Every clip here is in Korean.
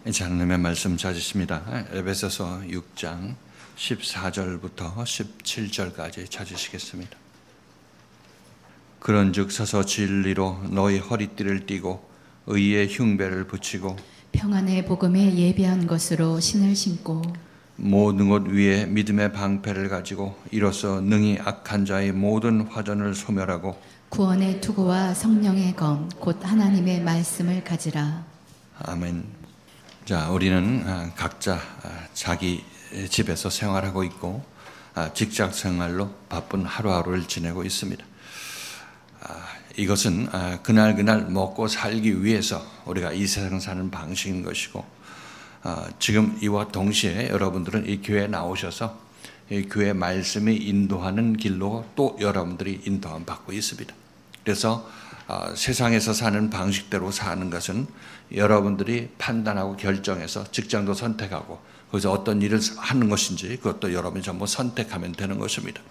이제 하나님의 말씀 찾으십니다. 에베소서 6장 14절부터 17절까지 찾으시겠습니다. 그런즉 서서 진리로 너희 허리띠를 띠고 의의 흉배를 붙이고 평안의 복음에 예비한 것으로 신을 신고 모든 것 위에 믿음의 방패를 가지고 이로써 능히 악한 자의 모든 화전을 소멸하고 구원의 투구와 성령의 검 곧 하나님의 말씀을 가지라. 아멘. 자, 우리는 각자 자기 집에서 생활하고 있고 직장 생활로 바쁜 하루하루를 지내고 있습니다. 이것은 그날 먹고 살기 위해서 우리가 이 세상 사는 방식인 것이고, 지금 이와 동시에 여러분들은 이 교회에 나오셔서 이 교회 말씀이 인도하는 길로 또 여러분들이 인도함 받고 있습니다. 그래서 세상에서 사는 방식대로 사는 것은 여러분들이 판단하고 결정해서 직장도 선택하고 거기서 어떤 일을 하는 것인지 그것도 여러분이 전부 선택하면 되는 것입니다.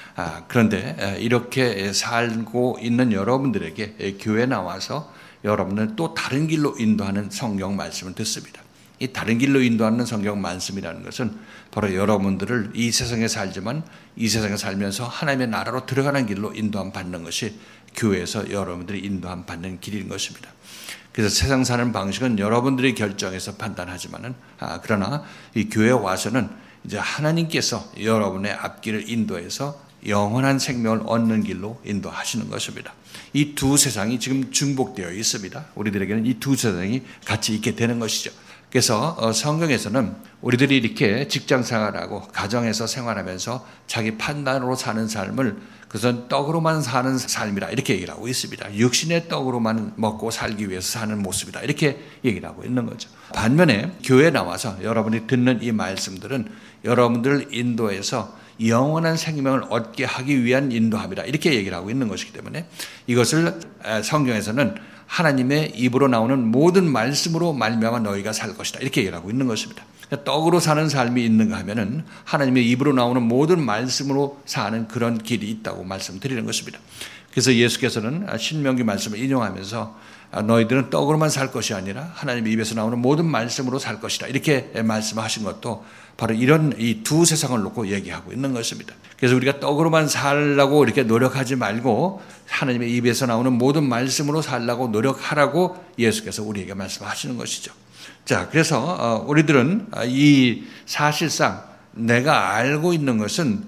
그런데 이렇게 살고 있는 여러분들에게 교회에 나와서 여러분은 또 다른 길로 인도하는 성경 말씀을 듣습니다. 이 다른 길로 인도하는 성경 말씀이라는 것은 바로 여러분들을 이 세상에 살지만 이 세상에 살면서 하나님의 나라로 들어가는 길로 인도함 받는 것이 교회에서 여러분들이 인도함 받는 길인 것입니다. 그래서 세상 사는 방식은 여러분들이 결정해서 판단하지만은 그러나 이 교회에 와서는 이제 하나님께서 여러분의 앞길을 인도해서 영원한 생명을 얻는 길로 인도하시는 것입니다. 이 두 세상이 지금 중복되어 있습니다. 우리들에게는 이 두 세상이 같이 있게 되는 것이죠. 그래서 성경에서는 우리들이 이렇게 직장 생활하고 가정에서 생활하면서 자기 판단으로 사는 삶을 그것은 떡으로만 사는 삶이라 이렇게 얘기를 하고 있습니다. 육신의 떡으로만 먹고 살기 위해서 사는 모습이다 이렇게 얘기를 하고 있는 거죠. 반면에 교회에 나와서 여러분이 듣는 이 말씀들은 여러분들을 인도해서 영원한 생명을 얻게 하기 위한 인도함이다 이렇게 얘기를 하고 있는 것이기 때문에 이것을 성경에서는 하나님의 입으로 나오는 모든 말씀으로 말미암아 너희가 살 것이다 이렇게 얘기를 하고 있는 것입니다. 떡으로 사는 삶이 있는가 하면은 하나님의 입으로 나오는 모든 말씀으로 사는 그런 길이 있다고 말씀드리는 것입니다. 그래서 예수께서는 신명기 말씀을 인용하면서 너희들은 떡으로만 살 것이 아니라 하나님의 입에서 나오는 모든 말씀으로 살 것이다 이렇게 말씀하신 것도 바로 이런 이 두 세상을 놓고 얘기하고 있는 것입니다. 그래서 우리가 떡으로만 살라고 이렇게 노력하지 말고 하나님의 입에서 나오는 모든 말씀으로 살라고 노력하라고 예수께서 우리에게 말씀하시는 것이죠. 자, 그래서 우리들은 이 사실상 내가 알고 있는 것은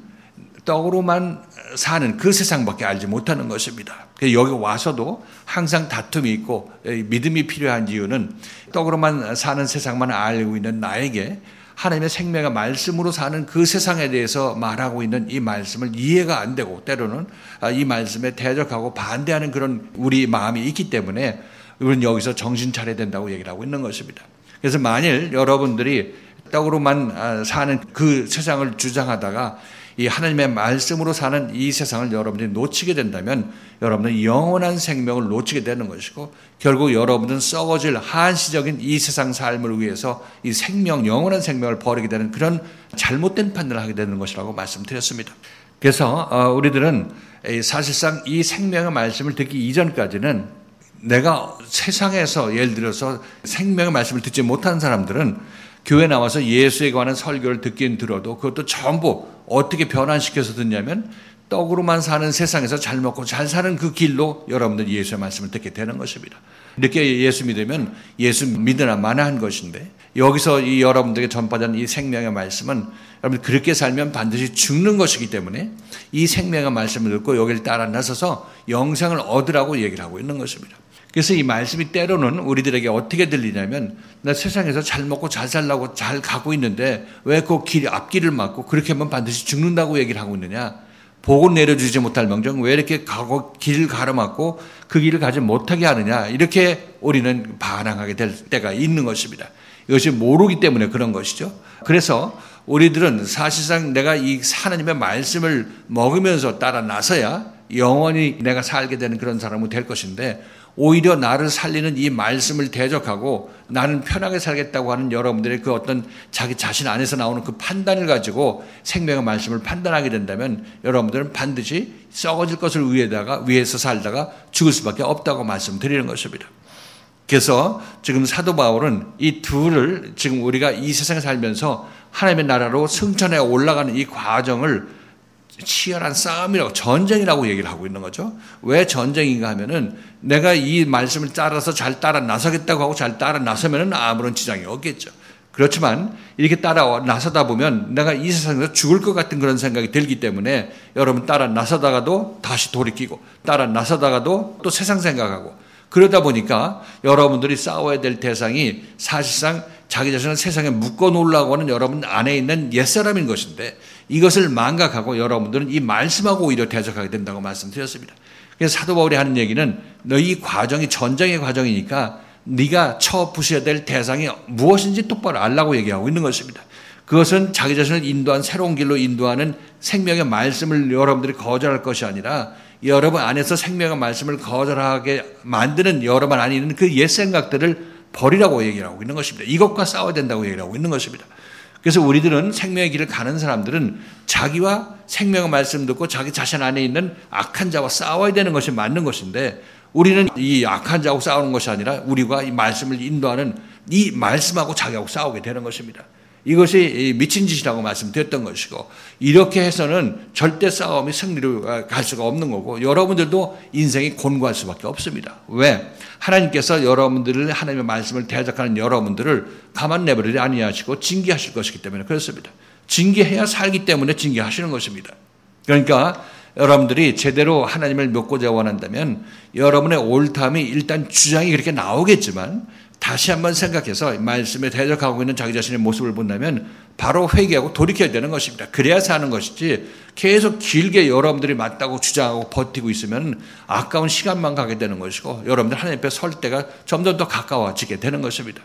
떡으로만 사는 그 세상밖에 알지 못하는 것입니다. 여기 와서도 항상 다툼이 있고 믿음이 필요한 이유는 떡으로만 사는 세상만 알고 있는 나에게 하나님의 생명의 말씀으로 사는 그 세상에 대해서 말하고 있는 이 말씀을 이해가 안 되고 때로는 이 말씀에 대적하고 반대하는 그런 우리 마음이 있기 때문에 우리는 여기서 정신 차려야 된다고 얘기를 하고 있는 것입니다. 그래서 만일 여러분들이 떡으로만 사는 그 세상을 주장하다가 이 하나님의 말씀으로 사는 이 세상을 여러분들이 놓치게 된다면 여러분은 영원한 생명을 놓치게 되는 것이고 결국 여러분은 썩어질 한시적인 이 세상 삶을 위해서 이 생명, 영원한 생명을 버리게 되는 그런 잘못된 판단을 하게 되는 것이라고 말씀드렸습니다. 그래서 우리들은 사실상 이 생명의 말씀을 듣기 이전까지는 내가 세상에서 예를 들어서 생명의 말씀을 듣지 못한 사람들은 교회 나와서 예수에 관한 설교를 듣긴 들어도 그것도 전부 어떻게 변환시켜서 듣냐면 떡으로만 사는 세상에서 잘 먹고 잘 사는 그 길로 여러분들이 예수의 말씀을 듣게 되는 것입니다. 이렇게 예수 믿으면 예수 믿으나 마나한 것인데 여기서 이 여러분들에게 전파된 이 생명의 말씀은 여러분 그렇게 살면 반드시 죽는 것이기 때문에 이 생명의 말씀을 듣고 여기를 따라 나서서 영생을 얻으라고 얘기를 하고 있는 것입니다. 그래서 이 말씀이 때로는 우리들에게 어떻게 들리냐면 나 세상에서 잘 먹고 잘 살라고 잘 가고 있는데 왜 그 앞길을 막고 그렇게 하면 반드시 죽는다고 얘기를 하고 있느냐. 복을 내려주지 못할 명정 왜 이렇게 가고 길을 가로막고 그 길을 가지 못하게 하느냐. 이렇게 우리는 반항하게 될 때가 있는 것입니다. 이것이 모르기 때문에 그런 것이죠. 그래서 우리들은 사실상 내가 이 하나님의 말씀을 먹으면서 따라 나서야 영원히 내가 살게 되는 그런 사람이 될 것인데 오히려 나를 살리는 이 말씀을 대적하고 나는 편하게 살겠다고 하는 여러분들의 그 어떤 자기 자신 안에서 나오는 그 판단을 가지고 생명의 말씀을 판단하게 된다면 여러분들은 반드시 썩어질 것을 위해서 살다가 죽을 수밖에 없다고 말씀드리는 것입니다. 그래서 지금 사도 바울은 이 둘을 지금 우리가 이 세상에 살면서 하나님의 나라로 승천해 올라가는 이 과정을 치열한 싸움이라고, 전쟁이라고 얘기를 하고 있는 거죠. 왜 전쟁인가 하면은 내가 이 말씀을 따라서 잘 따라 나서겠다고 하고 잘 따라 나서면은 아무런 지장이 없겠죠. 그렇지만 이렇게 따라 나서다 보면 내가 이 세상에서 죽을 것 같은 그런 생각이 들기 때문에 여러분 따라 나서다가도 다시 돌이키고 따라 나서다가도 또 세상 생각하고 그러다 보니까 여러분들이 싸워야 될 대상이 사실상 자기 자신을 세상에 묶어 놓으려고 하는 여러분 안에 있는 옛사람인 것인데 이것을 망각하고 여러분들은 이 말씀하고 오히려 대적하게 된다고 말씀드렸습니다. 그래서 사도 바울이 하는 얘기는 너희 과정이 전쟁의 과정이니까 네가 쳐 부셔야 될 대상이 무엇인지 똑바로 알라고 얘기하고 있는 것입니다. 그것은 자기 자신을 인도한 새로운 길로 인도하는 생명의 말씀을 여러분들이 거절할 것이 아니라 여러분 안에서 생명의 말씀을 거절하게 만드는 여러분 안에 있는 그 옛 생각들을 버리라고 얘기를 하고 있는 것입니다. 이것과 싸워야 된다고 얘기를 하고 있는 것입니다. 그래서 우리들은 생명의 길을 가는 사람들은 자기와 생명의 말씀 듣고 자기 자신 안에 있는 악한 자와 싸워야 되는 것이 맞는 것인데 우리는 이 악한 자하고 싸우는 것이 아니라 우리가 이 말씀을 인도하는 이 말씀하고 자기하고 싸우게 되는 것입니다. 이것이 미친 짓이라고 말씀드렸던 것이고 이렇게 해서는 절대 싸움이 승리로 갈 수가 없는 거고 여러분들도 인생이 곤고할 수밖에 없습니다. 왜? 하나님께서 여러분들을 하나님의 말씀을 대적하는 여러분들을 가만 내버리지 아니하시고 징계하실 것이기 때문에 그렇습니다. 징계해야 살기 때문에 징계하시는 것입니다. 그러니까 여러분들이 제대로 하나님을 믿고자 원한다면 여러분의 옳담이 일단 주장이 그렇게 나오겠지만 다시 한번 생각해서 말씀에 대적하고 있는 자기 자신의 모습을 본다면 바로 회개하고 돌이켜야 되는 것입니다. 그래야 사는 것이지 계속 길게 여러분들이 맞다고 주장하고 버티고 있으면 아까운 시간만 가게 되는 것이고 여러분들 하나님 앞에 설 때가 점점 더 가까워지게 되는 것입니다.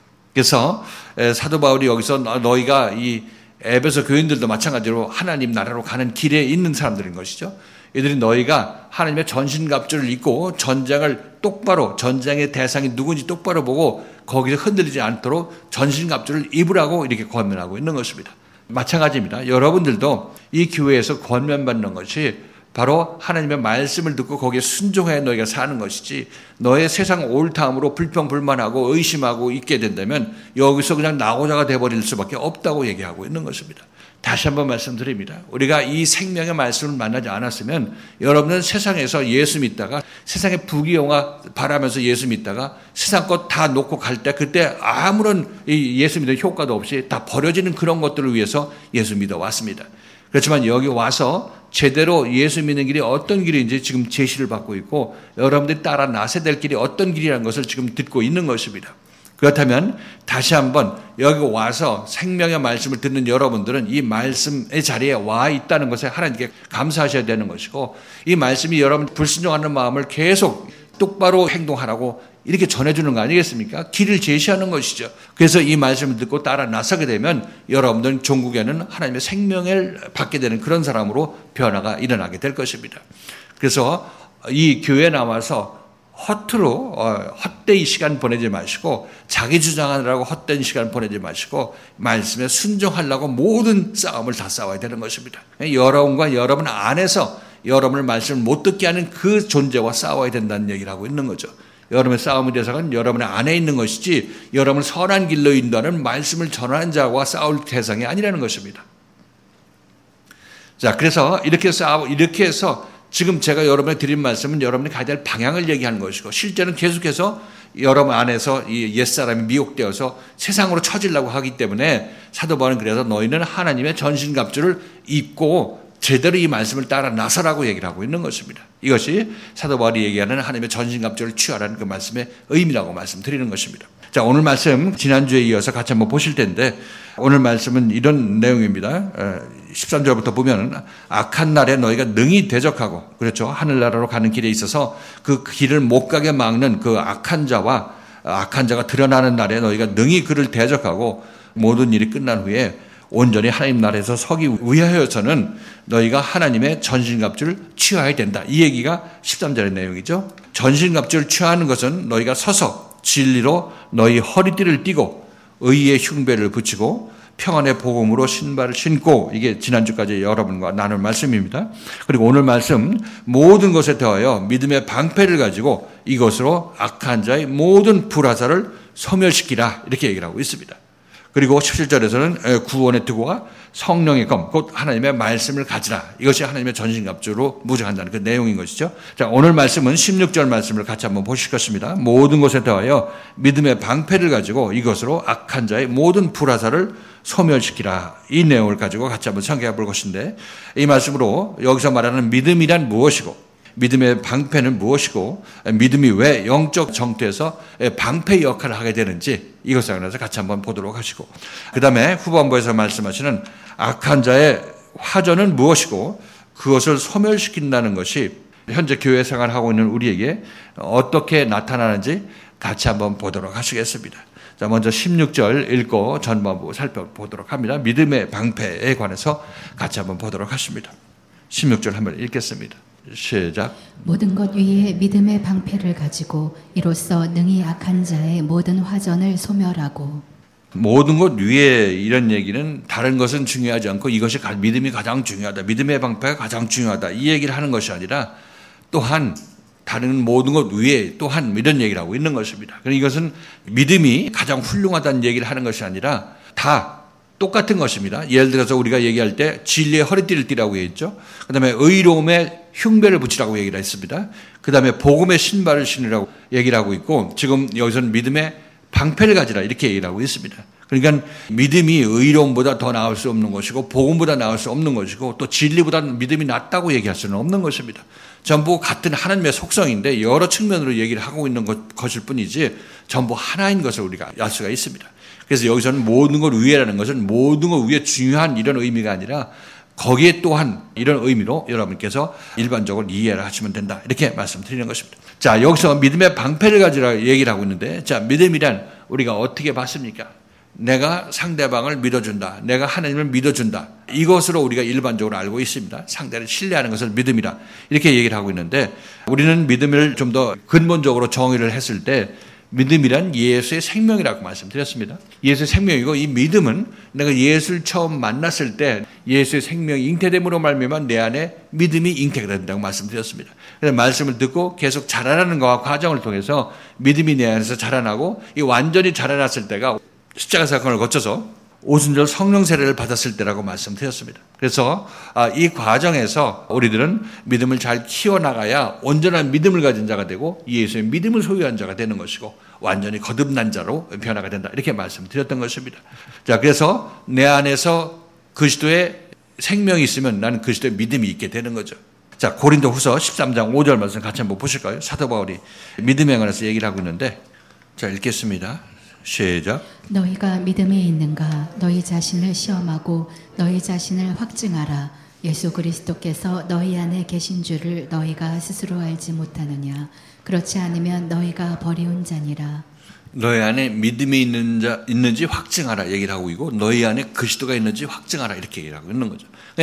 그래서 사도 바울이 여기서 너희가 이 에베소 교인들도 마찬가지로 하나님 나라로 가는 길에 있는 사람들인 것이죠. 이들이 너희가 하나님의 전신갑주를 입고 전쟁을 똑바로 전쟁의 대상이 누군지 똑바로 보고 거기서 흔들리지 않도록 전신갑주를 입으라고 이렇게 권면하고 있는 것입니다. 마찬가지입니다. 여러분들도 이 교회에서 권면받는 것이 바로 하나님의 말씀을 듣고 거기에 순종해 너희가 사는 것이지 너의 세상 옳다함으로 불평불만하고 의심하고 있게 된다면 여기서 그냥 나고자가 돼버릴 수밖에 없다고 얘기하고 있는 것입니다. 다시 한번 말씀드립니다. 우리가 이 생명의 말씀을 만나지 않았으면 여러분은 세상에서 예수 믿다가 세상의 부귀영화 바라면서 예수 믿다가 세상 것 다 놓고 갈 때 그때 아무런 예수 믿는 효과도 없이 다 버려지는 그런 것들을 위해서 예수 믿어왔습니다. 그렇지만 여기 와서 제대로 예수 믿는 길이 어떤 길인지 지금 제시를 받고 있고 여러분들이 따라 나서야 될 길이 어떤 길이라는 것을 지금 듣고 있는 것입니다. 그렇다면 다시 한번 여기 와서 생명의 말씀을 듣는 여러분들은 이 말씀의 자리에 와 있다는 것에 하나님께 감사하셔야 되는 것이고 이 말씀이 여러분 불순종하는 마음을 계속 똑바로 행동하라고 이렇게 전해주는 거 아니겠습니까? 길을 제시하는 것이죠. 그래서 이 말씀을 듣고 따라 나서게 되면 여러분들은 종국에는 하나님의 생명을 받게 되는 그런 사람으로 변화가 일어나게 될 것입니다. 그래서 이 교회에 나와서 허투루 헛되이 시간 보내지 마시고 자기 주장하느라고 헛된 시간 보내지 마시고 말씀에 순종하려고 모든 싸움을 다 싸워야 되는 것입니다. 여러분과 여러분 안에서 여러분을 말씀을 못 듣게 하는 그 존재와 싸워야 된다는 얘기를 하고 있는 거죠. 여러분의 싸움의 대상은 여러분의 안에 있는 것이지 여러분을 선한 길로 인도하는 말씀을 전하는 자와 싸울 대상이 아니라는 것입니다. 자, 그래서 이렇게 해서 지금 제가 여러분에 드린 말씀은 여러분이 가야 될 방향을 얘기하는 것이고 실제는 계속해서 여러분 안에서 이 옛사람이 미혹되어서 세상으로 처지려고 하기 때문에 사도 바울은 그래서 너희는 하나님의 전신갑주를 입고 제대로 이 말씀을 따라 나서라고 얘기를 하고 있는 것입니다. 이것이 사도 바울이 얘기하는 하나님의 전신갑주를 취하라는 그 말씀의 의미라고 말씀드리는 것입니다. 자, 오늘 말씀 지난주에 이어서 같이 한번 보실 텐데 오늘 말씀은 이런 내용입니다. 13절부터 보면 악한 날에 너희가 능히 대적하고 그렇죠. 하늘나라로 가는 길에 있어서 그 길을 못 가게 막는 그 악한 자가 드러나는 날에 너희가 능히 그를 대적하고 모든 일이 끝난 후에 온전히 하나님 나라에서 서기 위하여서는 너희가 하나님의 전신갑주를 취해야 된다. 이 얘기가 13절의 내용이죠. 전신갑주를 취하는 것은 너희가 서서 진리로 너희 허리띠를 띠고 의의 흉배를 붙이고 평안의 복음으로 신발을 신고, 이게 지난주까지 여러분과 나눌 말씀입니다. 그리고 오늘 말씀, 모든 것에 더하여 믿음의 방패를 가지고 이것으로 악한 자의 모든 불화살을 소멸시키라, 이렇게 얘기를 하고 있습니다. 그리고 17절에서는 구원의 투구와 성령의 검, 곧 하나님의 말씀을 가지라. 이것이 하나님의 전신갑주로 무장한다는 그 내용인 것이죠. 자, 오늘 말씀은 16절 말씀을 같이 한번 보실 것입니다. 모든 것에 더하여 믿음의 방패를 가지고 이것으로 악한 자의 모든 불화살을 소멸시키라. 이 내용을 가지고 같이 한번 생각해 볼 것인데, 이 말씀으로 여기서 말하는 믿음이란 무엇이고, 믿음의 방패는 무엇이고, 믿음이 왜 영적 정토에서 방패 역할을 하게 되는지, 이것에 관해서 같이 한번 보도록 하시고, 그 다음에 후반부에서 말씀하시는 악한 자의 화전은 무엇이고 그것을 소멸시킨다는 것이 현재 교회 생활하고 있는 우리에게 어떻게 나타나는지 같이 한번 보도록 하시겠습니다. 자, 먼저 16절 읽고 전반부 살펴보도록 합니다. 믿음의 방패에 관해서 같이 한번 보도록 하십니다. 16절 한번 읽겠습니다. 시작. 모든 것 위에 믿음의 방패를 가지고 이로써 능히 악한 자의 모든 화전을 소멸하고. 모든 것 위에 이런 얘기는 다른 것은 중요하지 않고 이것이 믿음이 가장 중요하다, 믿음의 방패가 가장 중요하다, 이 얘기를 하는 것이 아니라 또한 다른 모든 것 위에 또한 이런 얘기를 하고 있는 것입니다. 그러니까 이것은 믿음이 가장 훌륭하다는 얘기를 하는 것이 아니라 다 똑같은 것입니다. 예를 들어서 우리가 얘기할 때 진리의 허리띠를 띠라고 했죠. 그 다음에 의로움에 흉배를 붙이라고 얘기를 했습니다. 그 다음에 복음의 신발을 신으라고 얘기를 하고 있고, 지금 여기서는 믿음의 방패를 가지라 이렇게 얘기를 하고 있습니다. 그러니까 믿음이 의로움보다 더 나을 수 없는 것이고 복음보다 나을 수 없는 것이고 또 진리보다 믿음이 낫다고 얘기할 수는 없는 것입니다. 전부 같은 하나님의 속성인데 여러 측면으로 얘기를 하고 있는 것일 뿐이지 전부 하나인 것을 우리가 알 수가 있습니다. 그래서 여기서는 모든 것 위에라는 것은 모든 것 위에 중요한 이런 의미가 아니라 거기에 또한 이런 의미로 여러분께서 일반적으로 이해를 하시면 된다, 이렇게 말씀드리는 것입니다. 자, 여기서 믿음의 방패를 가지라 얘기를 하고 있는데, 자, 믿음이란 우리가 어떻게 봤습니까? 내가 상대방을 믿어준다, 내가 하나님을 믿어준다, 이것으로 우리가 일반적으로 알고 있습니다. 상대를 신뢰하는 것을 믿음이다, 이렇게 얘기를 하고 있는데, 우리는 믿음을 좀 더 근본적으로 정의를 했을 때 믿음이란 예수의 생명이라고 말씀드렸습니다. 예수의 생명이고, 이 믿음은 내가 예수를 처음 만났을 때 예수의 생명이 잉태됨으로 말미암아 내 안에 믿음이 잉태가 된다고 말씀드렸습니다. 그래서 말씀을 듣고 계속 자라나는 것과 과정을 통해서 믿음이 내 안에서 자라나고, 이 완전히 자라났을 때가 십자가 사건을 거쳐서 오순절 성령 세례를 받았을 때라고 말씀드렸습니다. 그래서 이 과정에서 우리들은 믿음을 잘 키워나가야 온전한 믿음을 가진 자가 되고 예수의 믿음을 소유한 자가 되는 것이고 완전히 거듭난 자로 변화가 된다, 이렇게 말씀드렸던 것입니다. 자, 그래서 내 안에서 그리스도의 생명이 있으면 나는 그리스도의 믿음이 있게 되는 거죠. 자, 고린도후서 13장 5절 말씀 같이 한번 보실까요? 사도 바울이 믿음에 관해서 얘기를 하고 있는데, 자, 읽겠습니다. 시작. 너희가 믿음이 있는가? 너희 자신을 시험하고 너희 자신을 확증하라. 예수 그리스도께서 너희 안에 계신 줄을 너희가 스스로 알지 못하느냐? 그렇지 않으면 너희가 버리운 자니라. 너희 안에 믿음이 있는지 확증하라 얘기를 하고 있고, 너희 안에 그리스도가 있는지 확증하라 이렇게 얘기를 하고 있는 거죠.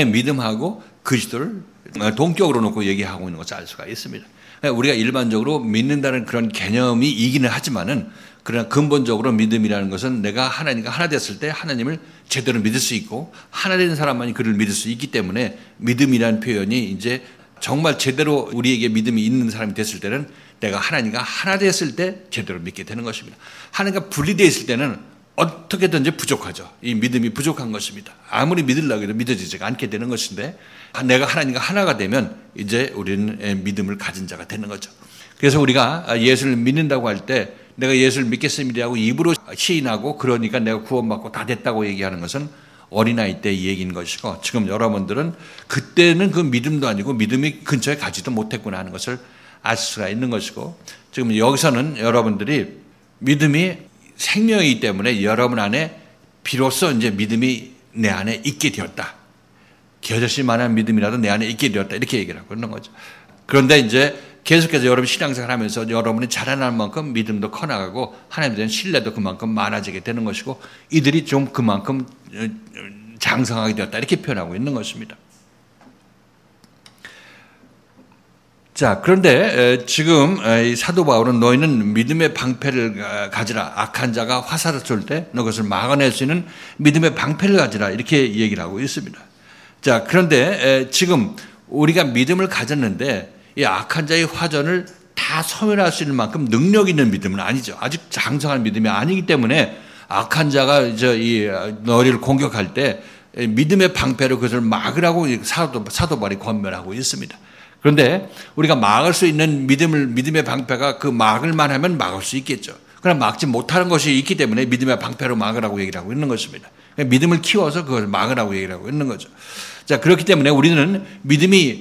믿음하고 그리스도를 동격으로 놓고 얘기하고 있는 것을 알 수가 있습니다. 우리가 일반적으로 믿는다는 그런 개념이 이기는 하지만은, 그러나 근본적으로 믿음이라는 것은 내가 하나님과 하나 됐을 때 하나님을 제대로 믿을 수 있고 하나 된 사람만이 그를 믿을 수 있기 때문에 믿음이라는 표현이 이제 정말 제대로 우리에게 믿음이 있는 사람이 됐을 때는 내가 하나님과 하나 됐을 때 제대로 믿게 되는 것입니다. 하나님과 분리되어 있을 때는 어떻게든지 부족하죠. 이 믿음이 부족한 것입니다. 아무리 믿으려고 해도 믿어지지가 않게 되는 것인데, 내가 하나님과 하나가 되면 이제 우리는 믿음을 가진 자가 되는 거죠. 그래서 우리가 예수를 믿는다고 할 때 내가 예수를 믿겠습니다라고 입으로 시인하고 그러니까 내가 구원받고 다 됐다고 얘기하는 것은 어린아이 때 얘기인 것이고, 지금 여러분들은 그때는 그 믿음도 아니고 믿음이 근처에 가지도 못했구나 하는 것을 알 수가 있는 것이고, 지금 여기서는 여러분들이 믿음이 생명이기 때문에 여러분 안에 비로소 이제 믿음이 내 안에 있게 되었다, 겨자씨만한 믿음이라도 내 안에 있게 되었다, 이렇게 얘기를 하고 있는 거죠. 그런데 이제 계속해서 여러분 신앙생활 하면서 여러분이 자라날 만큼 믿음도 커나가고 하나님에 대한 신뢰도 그만큼 많아지게 되는 것이고, 이들이 좀 그만큼 장성하게 되었다, 이렇게 표현하고 있는 것입니다. 자, 그런데 지금 이 사도 바울은 너희는 믿음의 방패를 가지라. 악한 자가 화살을 쏠 때 너 그것을 막아낼 수 있는 믿음의 방패를 가지라. 이렇게 얘기를 하고 있습니다. 자, 그런데 지금 우리가 믿음을 가졌는데 이 악한 자의 화전을 다 소멸할 수 있는 만큼 능력 있는 믿음은 아니죠. 아직 장성한 믿음이 아니기 때문에 악한 자가 너희를 공격할 때 믿음의 방패로 그것을 막으라고 사도 바울이 권면하고 있습니다. 그런데 우리가 막을 수 있는 믿음의 방패가 그 막을만 하면 막을 수 있겠죠. 그러나 막지 못하는 것이 있기 때문에 믿음의 방패로 막으라고 얘기를 하고 있는 것입니다. 믿음을 키워서 그걸 막으라고 얘기를 하고 있는 거죠. 자, 그렇기 때문에 우리는 믿음이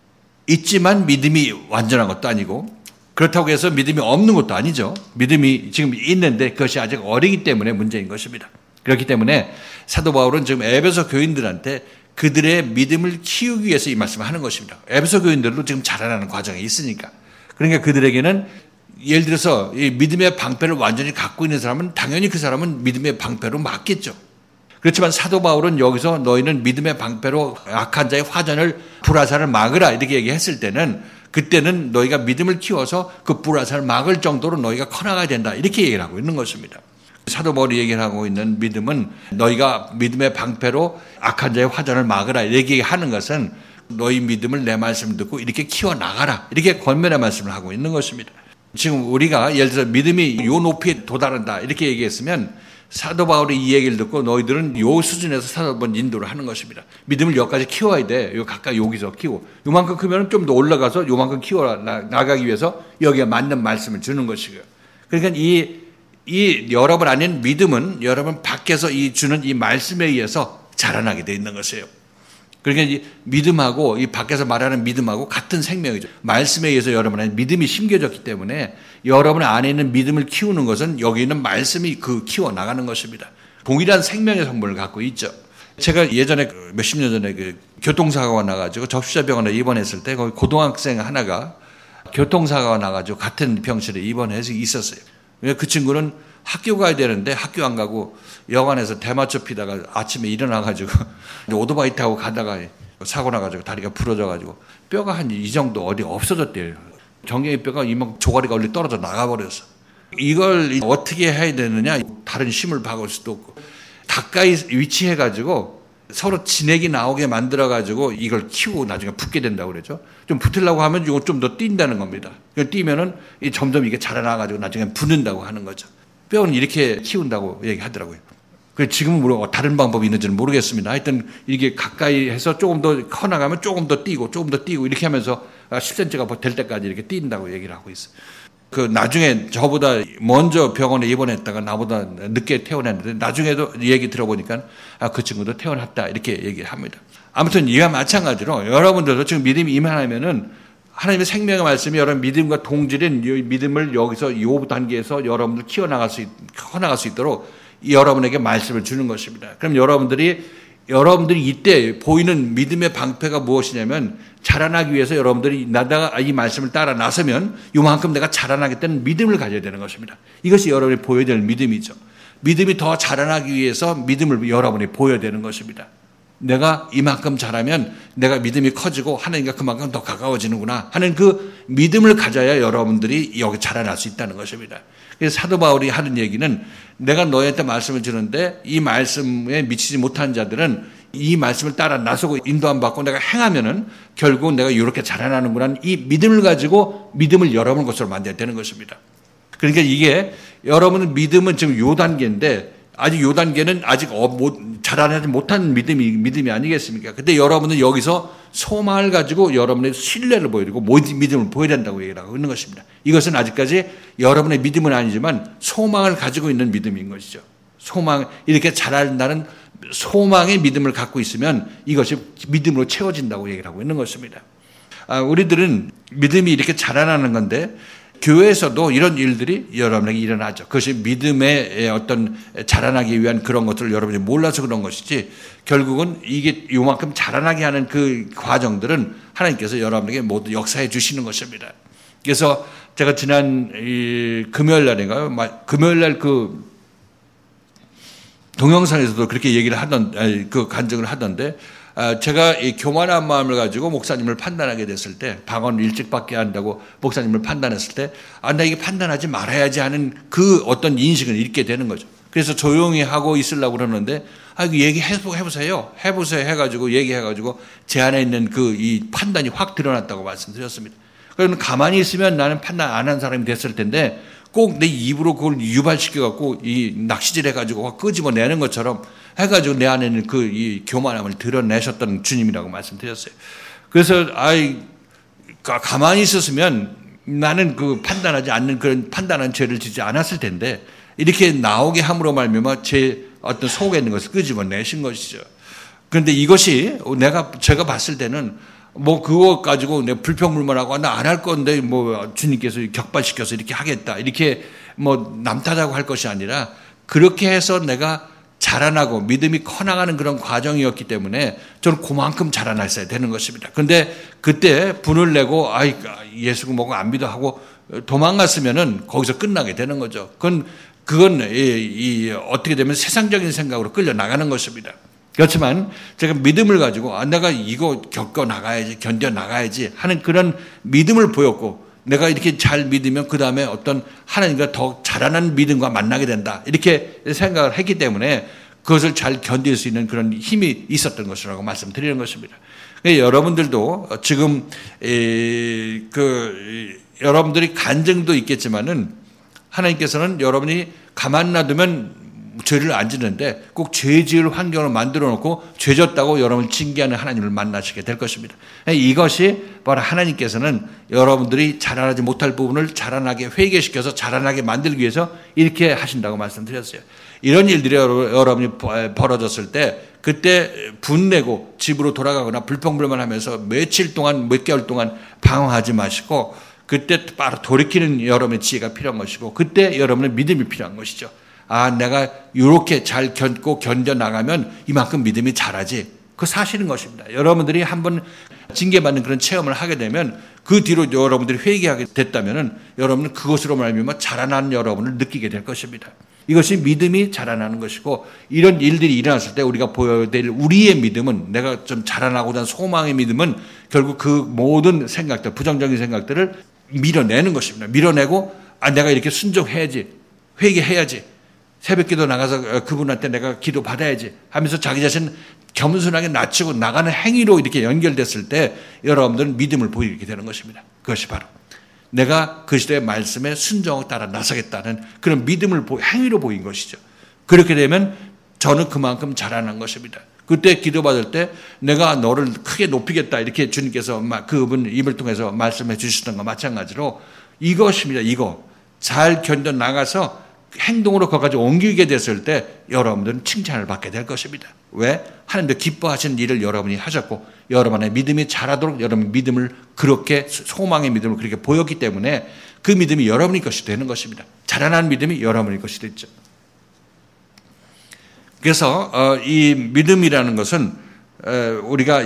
있지만 믿음이 완전한 것도 아니고 그렇다고 해서 믿음이 없는 것도 아니죠. 믿음이 지금 있는데 그것이 아직 어리기 때문에 문제인 것입니다. 그렇기 때문에 사도 바울은 지금 에베소 교인들한테 그들의 믿음을 키우기 위해서 이 말씀을 하는 것입니다. 에베소 교인들도 지금 자라나는 과정에 있으니까. 그러니까 그들에게는 예를 들어서 이 믿음의 방패를 완전히 갖고 있는 사람은 당연히 그 사람은 믿음의 방패로 막겠죠. 그렇지만 사도 바울은 여기서 너희는 믿음의 방패로 악한 자의 화전을 불화살을 막으라 이렇게 얘기했을 때는 그때는 너희가 믿음을 키워서 그 불화살을 막을 정도로 너희가 커나가야 된다 이렇게 얘기를 하고 있는 것입니다. 사도 바울이 얘기를 하고 있는 믿음은 너희가 믿음의 방패로 악한 자의 화전을 막으라 이렇게 얘기하는 것은 너희 믿음을 내 말씀을 듣고 이렇게 키워나가라 이렇게 권면의 말씀을 하고 있는 것입니다. 지금 우리가 예를 들어서 믿음이 요 높이에 도달한다 이렇게 얘기했으면 사도 바울이 이 얘기를 듣고 너희들은 요 수준에서 사도 바울 인도를 하는 것입니다. 믿음을 여기까지 키워야 돼. 요 가까이 여기서 키워. 요만큼 크면 좀 더 올라가서 요만큼 키워 나가기 위해서 여기에 맞는 말씀을 주는 것이고요. 그러니까 이 여러분 안에 믿음은 여러분 밖에서 주는 이 말씀에 의해서 자라나게 되어 있는 것이에요. 그러니까 이 믿음하고 이 밖에서 말하는 믿음하고 같은 생명이죠. 말씀에 의해서 여러분 안에 믿음이 심겨졌기 때문에 여러분 안에 있는 믿음을 키우는 것은 여기 있는 말씀이 키워 나가는 것입니다. 동일한 생명의 성분을 갖고 있죠. 제가 예전에 몇십 년 전에 교통사고가 나가지고 적시자병원에 입원했을 때 거기 고등학생 하나가 교통사고가 나가지고 같은 병실에 입원해서 있었어요. 그 친구는 학교 가야 되는데 학교 안 가고 여관에서 대마초 피다가 아침에 일어나가지고 오토바이 타고 가다가 사고 나가지고 다리가 부러져가지고 뼈가 한 이 정도 어디 없어졌대요. 정경이 뼈가 이만 조가리가 얼리 떨어져 나가버렸어. 이걸 어떻게 해야 되느냐? 다른 심을 박을 수도 없고 가까이 위치해가지고 서로 진액이 나오게 만들어가지고 이걸 키우고 나중에 붓게 된다고 그러죠. 좀 붙으려고 하면 이거 좀 더 뛴다는 겁니다. 뛰면은 점점 이게 자라나가지고 나중에 붓는다고 하는 거죠. 뼈는 이렇게 키운다고 얘기하더라고요. 그래서 지금은 뭐 다른 방법이 있는지는 모르겠습니다. 하여튼 이게 가까이 해서 조금 더 커나가면 조금 더 뛰고 이렇게 하면서 10cm가 될 때까지 이렇게 뛴다고 얘기를 하고 있어요. 나중에 저보다 먼저 병원에 입원했다가 나보다 늦게 퇴원했는데 나중에도 얘기 들어보니까 그 친구도 퇴원했다 이렇게 얘기를 합니다. 아무튼 이와 마찬가지로 여러분들도 지금 믿음이 임하면은 하나님의 생명의 말씀이 여러분 믿음과 동질인 이 믿음을 여기서 요 단계에서 여러분들 커나갈 수 있도록 여러분에게 말씀을 주는 것입니다. 그럼 여러분들이 이때 보이는 믿음의 방패가 무엇이냐면 자라나기 위해서 여러분들이 나다가 이 말씀을 따라 나서면 요만큼 내가 자라나겠다는 믿음을 가져야 되는 것입니다. 이것이 여러분이 보여야 될 믿음이죠. 믿음이 더 자라나기 위해서 믿음을 여러분이 보여야 되는 것입니다. 내가 이만큼 자라면 내가 믿음이 커지고 하나님과 그만큼 더 가까워지는구나 하는 그 믿음을 가져야 여러분들이 여기 자라날 수 있다는 것입니다. 그래서 사도 바울이 하는 얘기는 내가 너희한테 말씀을 주는데 이 말씀에 미치지 못한 자들은 이 말씀을 따라 나서고 인도함 받고 내가 행하면은 결국 내가 이렇게 자라나는구나 이 믿음을 가지고 믿음을 여러분 것으로 만들어야 되는 것입니다. 그러니까 이게 여러분 믿음은 지금 요 단계인데 아직 요 단계는 아직 자라나지 못한 믿음이 아니겠습니까? 근데 여러분은 여기서 소망을 가지고 여러분의 신뢰를 보여주고 믿음을 보여야 된다고 얘기를 하고 있는 것입니다. 이것은 아직까지 여러분의 믿음은 아니지만 소망을 가지고 있는 믿음인 것이죠. 이렇게 자란다는 소망의 믿음을 갖고 있으면 이것이 믿음으로 채워진다고 얘기를 하고 있는 것입니다. 우리들은 믿음이 이렇게 자라나는 건데 교회에서도 이런 일들이 여러분에게 일어나죠. 그것이 믿음의 어떤 자라나기 위한 그런 것들을 여러분이 몰라서 그런 것이지 결국은 이게 요만큼 자라나게 하는 그 과정들은 하나님께서 여러분에게 모두 역사해 주시는 것입니다. 그래서 제가 지난 금요일 날인가요? 금요일 날 동영상에서도 그렇게 얘기를 간증을 하던데 제가 이 교만한 마음을 가지고 목사님을 판단하게 됐을 때, 방언을 일찍 받게 한다고 목사님을 판단했을 때, 나 이게 판단하지 말아야지 하는 그 어떤 인식을 잃게 되는 거죠. 그래서 조용히 하고 있으려고 그러는데, 이거 얘기해보세요. 해가지고 얘기해가지고 제 안에 있는 이 판단이 확 드러났다고 말씀드렸습니다. 그러면 가만히 있으면 나는 판단 안 한 사람이 됐을 텐데, 꼭 내 입으로 그걸 유발시켜갖고 이 낚시질 해가지고 끄집어내는 것처럼 해가지고 내 안에 있는 이 교만함을 드러내셨던 주님이라고 말씀드렸어요. 그래서 가만히 있었으면 나는 판단하지 않는 그런 판단한 죄를 짓지 않았을 텐데, 이렇게 나오게 함으로 말미암아 제 어떤 속에 있는 것을 끄집어내신 것이죠. 그런데 이것이 제가 봤을 때는 그거 가지고 내 불평불만하고 나 안 할 건데 주님께서 격발시켜서 이렇게 하겠다, 이렇게 남 탓하고 할 것이 아니라, 그렇게 해서 내가 자라나고 믿음이 커나가는 그런 과정이었기 때문에 저는 그만큼 자라났어야 되는 것입니다. 그런데 그때 분을 내고 예수 뭐고 안 믿어 하고 도망갔으면은 거기서 끝나게 되는 거죠. 그건 어떻게 되면 세상적인 생각으로 끌려 나가는 것입니다. 그렇지만 제가 믿음을 가지고 내가 이거 견뎌 나가야지 하는 그런 믿음을 보였고, 내가 이렇게 잘 믿으면 그 다음에 어떤 하나님과 더 자라나는 믿음과 만나게 된다, 이렇게 생각을 했기 때문에 그것을 잘 견딜 수 있는 그런 힘이 있었던 것이라고 말씀드리는 것입니다. 여러분들도 지금 여러분들이 간증도 있겠지만은, 하나님께서는 여러분이 가만 놔두면 죄를 안 짓는데 꼭 죄 지을 환경을 만들어 놓고 죄 졌다고 여러분을 징계하는 하나님을 만나시게 될 것입니다. 이것이 바로 하나님께서는 여러분들이 자라나지 못할 부분을 자라나게 회개시켜서 자라나게 만들기 위해서 이렇게 하신다고 말씀드렸어요. 이런 일들이 여러분이 벌어졌을 때, 그때 분내고 집으로 돌아가거나 불평불만하면서 며칠 동안 몇 개월 동안 방황하지 마시고, 그때 바로 돌이키는 여러분의 지혜가 필요한 것이고, 그때 여러분의 믿음이 필요한 것이죠. 내가 이렇게 잘 견뎌 나가면 이만큼 믿음이 자라지. 그 사실인 것입니다. 여러분들이 한번 징계받는 그런 체험을 하게 되면, 그 뒤로 여러분들이 회개하게 됐다면은 여러분은 그것으로 말미암아 자라나는 여러분을 느끼게 될 것입니다. 이것이 믿음이 자라나는 것이고, 이런 일들이 일어났을 때 우리가 보여야 될 우리의 믿음은, 내가 좀 자라나고자 하는 소망의 믿음은 결국 그 모든 생각들, 부정적인 생각들을 밀어내는 것입니다. 밀어내고, 내가 이렇게 순종해야지, 회개해야지, 새벽기도 나가서 그분한테 내가 기도 받아야지 하면서 자기 자신 겸손하게 낮추고 나가는 행위로 이렇게 연결됐을 때 여러분들은 믿음을 보이게 되는 것입니다. 그것이 바로 내가 그리스도의 말씀에 순종하고 따라 나서겠다는 그런 믿음을 행위로 보인 것이죠. 그렇게 되면 저는 그만큼 자라난 것입니다. 그때 기도받을 때 내가 너를 크게 높이겠다, 이렇게 주님께서 그분 입을 통해서 말씀해 주셨던 것과 마찬가지로 이것입니다. 이거 잘 견뎌 나가서 행동으로 거기까지 옮기게 됐을 때 여러분들은 칭찬을 받게 될 것입니다. 왜? 하나님도 기뻐하시는 일을 여러분이 하셨고, 여러분의 믿음이 자라도록 여러분 믿음을 그렇게, 소망의 믿음을 그렇게 보였기 때문에 그 믿음이 여러분의 것이 되는 것입니다. 자라난 믿음이 여러분의 것이 됐죠. 그래서 이 믿음이라는 것은 우리가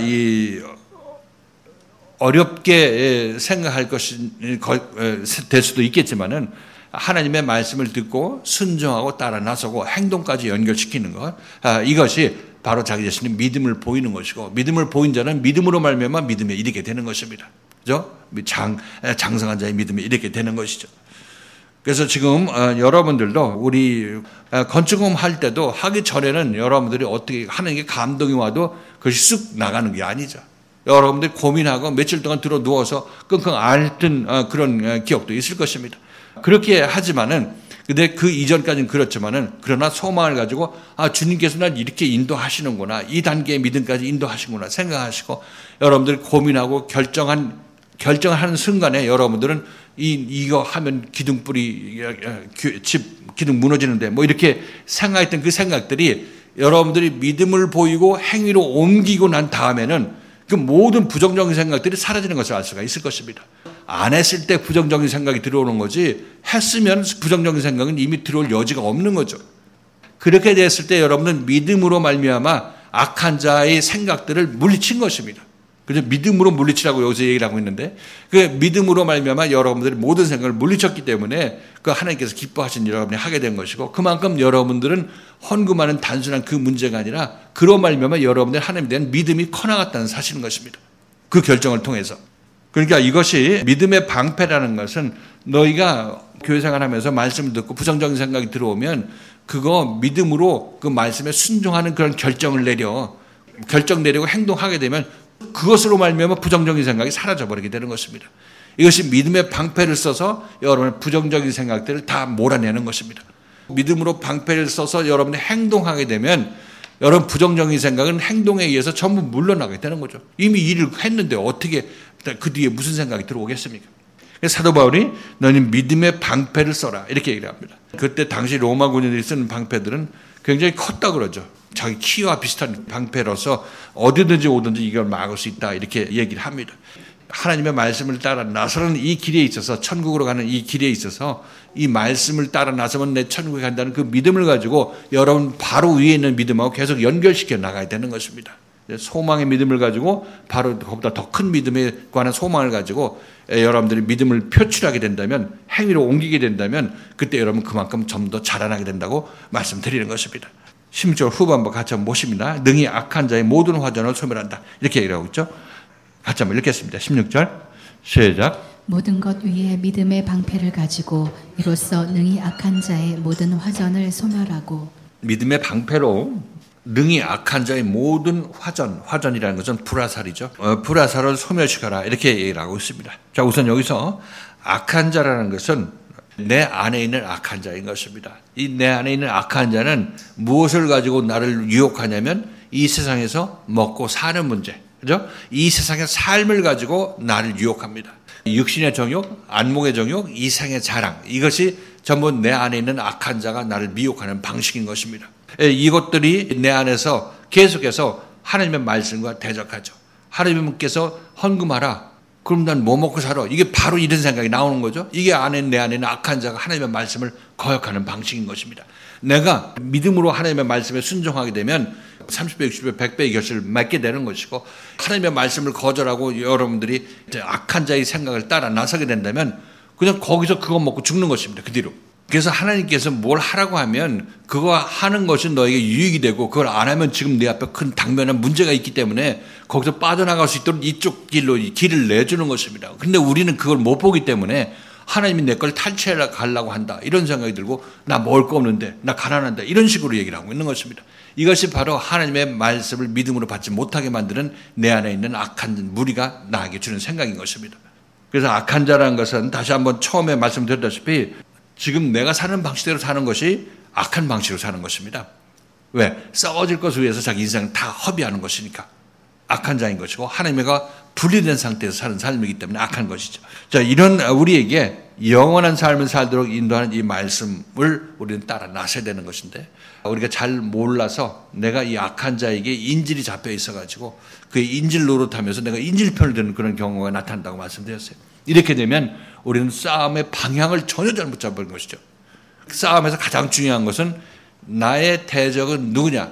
어렵게 생각할 것이 될 수도 있겠지만은, 하나님의 말씀을 듣고 순종하고 따라 나서고 행동까지 연결시키는 것, 이것이 바로 자기 자신의 믿음을 보이는 것이고, 믿음을 보인 자는 믿음으로 말미암아 믿음에 이르게 되는 것입니다. 그죠? 장성한 자의 믿음에 이르게 되는 것이죠. 그래서 지금 여러분들도 우리 건축업 할 때도 하기 전에는 여러분들이 어떻게 하나님께 감동이 와도 그것이 쑥 나가는 게 아니죠. 여러분들이 고민하고 며칠 동안 들어 누워서 끙끙 앓던 그런 기억도 있을 것입니다. 그렇게 하지만은, 근데 그 이전까지는 그렇지만은, 그러나 소망을 가지고 주님께서 날 이렇게 인도하시는구나, 이 단계의 믿음까지 인도하시는구나 생각하시고 여러분들이 고민하고 결정하는 순간에 여러분들은 이거 하면 기둥뿌리 집 기둥 무너지는데 이렇게 생각했던 그 생각들이 여러분들이 믿음을 보이고 행위로 옮기고 난 다음에는 그 모든 부정적인 생각들이 사라지는 것을 알 수가 있을 것입니다. 안 했을 때 부정적인 생각이 들어오는 거지, 했으면 부정적인 생각은 이미 들어올 여지가 없는 거죠. 그렇게 됐을 때 여러분은 믿음으로 말미암아 악한 자의 생각들을 물리친 것입니다. 그래서 믿음으로 물리치라고 여기서 얘기를 하고 있는데 그 믿음으로 말미암아 여러분들이 모든 생각을 물리쳤기 때문에 그 하나님께서 기뻐하신 여러분이 하게 된 것이고 그만큼 여러분들은 헌금하는 단순한 그 문제가 아니라 그로 말미암아 여러분들 하나님에 대한 믿음이 커나갔다는 사실인 것입니다. 그 결정을 통해서. 그러니까 이것이 믿음의 방패라는 것은 너희가 교회 생활하면서 말씀을 듣고 부정적인 생각이 들어오면 그거 믿음으로 그 말씀에 순종하는 그런 결정을 내리고 행동하게 되면 그것으로 말미암아 부정적인 생각이 사라져버리게 되는 것입니다. 이것이 믿음의 방패를 써서 여러분의 부정적인 생각들을 다 몰아내는 것입니다. 믿음으로 방패를 써서 여러분이 행동하게 되면 여러분 부정적인 생각은 행동에 의해서 전부 물러나게 되는 거죠. 이미 일을 했는데 어떻게 그 뒤에 무슨 생각이 들어오겠습니까? 사도 바울이 너는 믿음의 방패를 써라 이렇게 얘기를 합니다. 그때 당시 로마 군인들이 쓰는 방패들은 굉장히 컸다 그러죠. 자기 키와 비슷한 방패로서 어디든지 오든지 이걸 막을 수 있다 이렇게 얘기를 합니다. 하나님의 말씀을 따라 나서는 이 길에 있어서 천국으로 가는 이 길에 있어서 이 말씀을 따라 나서면 내 천국에 간다는 그 믿음을 가지고 여러분 바로 위에 있는 믿음하고 계속 연결시켜 나가야 되는 것입니다. 소망의 믿음을 가지고 바로 그보다 더 큰 믿음에 관한 소망을 가지고 여러분들이 믿음을 표출하게 된다면 행위로 옮기게 된다면 그때 여러분 그만큼 좀 더 자라나게 된다고 말씀드리는 것입니다. 16절 후반부 같이 한번 보십니다. 능히 악한 자의 모든 화전을 소멸한다. 이렇게 얘기를 하고 있죠. 같이 한번 읽겠습니다. 16절 시작. 모든 것 위에 믿음의 방패를 가지고 이로써 능히 악한 자의 모든 화전을 소멸하고. 믿음의 방패로 능히 악한 자의 모든 화전이라는 것은 불화살이죠. 불화살을 소멸시켜라 이렇게 얘기를 하고 있습니다. 자, 우선 여기서 악한 자라는 것은 내 안에 있는 악한 자인 것입니다. 이 내 안에 있는 악한 자는 무엇을 가지고 나를 유혹하냐면 이 세상에서 먹고 사는 문제, 그죠? 이 세상의 삶을 가지고 나를 유혹합니다. 육신의 정욕, 안목의 정욕, 이생의 자랑, 이것이 전부 내 안에 있는 악한 자가 나를 미혹하는 방식인 것입니다. 이것들이 내 안에서 계속해서 하나님의 말씀과 대적하죠. 하나님께서 헌금하라. 그럼 난 뭐 먹고 살아? 이게 바로 이런 생각이 나오는 거죠. 이게 내 안에는 악한 자가 하나님의 말씀을 거역하는 방식인 것입니다. 내가 믿음으로 하나님의 말씀에 순종하게 되면 30배, 60배, 100배의 결실을 맺게 되는 것이고 하나님의 말씀을 거절하고 여러분들이 악한 자의 생각을 따라 나서게 된다면 그냥 거기서 그거 먹고 죽는 것입니다. 그 뒤로. 그래서 하나님께서 뭘 하라고 하면 그거 하는 것이 너에게 유익이 되고 그걸 안 하면 지금 내 앞에 큰 당면한 문제가 있기 때문에 거기서 빠져나갈 수 있도록 이쪽 길로 길을 내주는 것입니다. 근데 우리는 그걸 못 보기 때문에 하나님이 내 걸 탈취해 가려고 한다. 이런 생각이 들고 나 먹을 거 없는데 나 가난한다. 이런 식으로 얘기를 하고 있는 것입니다. 이것이 바로 하나님의 말씀을 믿음으로 받지 못하게 만드는 내 안에 있는 악한 무리가 나에게 주는 생각인 것입니다. 그래서 악한 자라는 것은 다시 한번 처음에 말씀드렸다시피 지금 내가 사는 방식대로 사는 것이 악한 방식으로 사는 것입니다. 왜? 썩어질 것을 위해서 자기 인생을 다 허비하는 것이니까 악한 자인 것이고 하나님과 분리된 상태에서 사는 삶이기 때문에 악한 것이죠. 자, 이런 우리에게 영원한 삶을 살도록 인도하는 이 말씀을 우리는 따라 나서야 되는 것인데 우리가 잘 몰라서 내가 이 악한 자에게 인질이 잡혀 있어가지고 그 인질 노릇하면서 내가 인질편을 드는 그런 경우가 나타난다고 말씀드렸어요. 이렇게 되면 우리는 싸움의 방향을 전혀 잘못 잡은 것이죠. 싸움에서 가장 중요한 것은 나의 대적은 누구냐?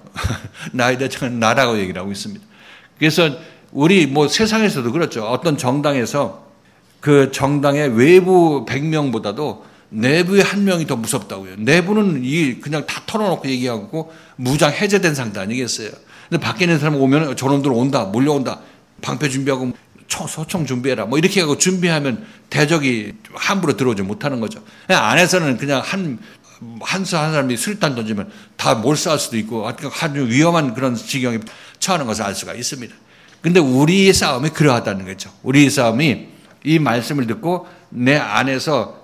나의 대적은 나라고 얘기를 하고 있습니다. 그래서 우리 세상에서도 그렇죠. 어떤 정당에서 그 정당의 외부 100명보다도 내부의 한 명이 더 무섭다고요. 내부는 그냥 다 털어놓고 얘기하고 무장 해제된 상태 아니겠어요. 근데 밖에 있는 사람 오면 저놈들 온다, 몰려온다, 방패 준비하고 소총 준비해라. 이렇게 하고 준비하면 대적이 함부로 들어오지 못하는 거죠. 안에서는 그냥 한 사람이 수류탄 던지면 다 몰수할 수도 있고 아주 위험한 그런 지경에 처하는 것을 알 수가 있습니다. 근데 우리의 싸움이 그러하다는 거죠. 우리의 싸움이 이 말씀을 듣고 내 안에서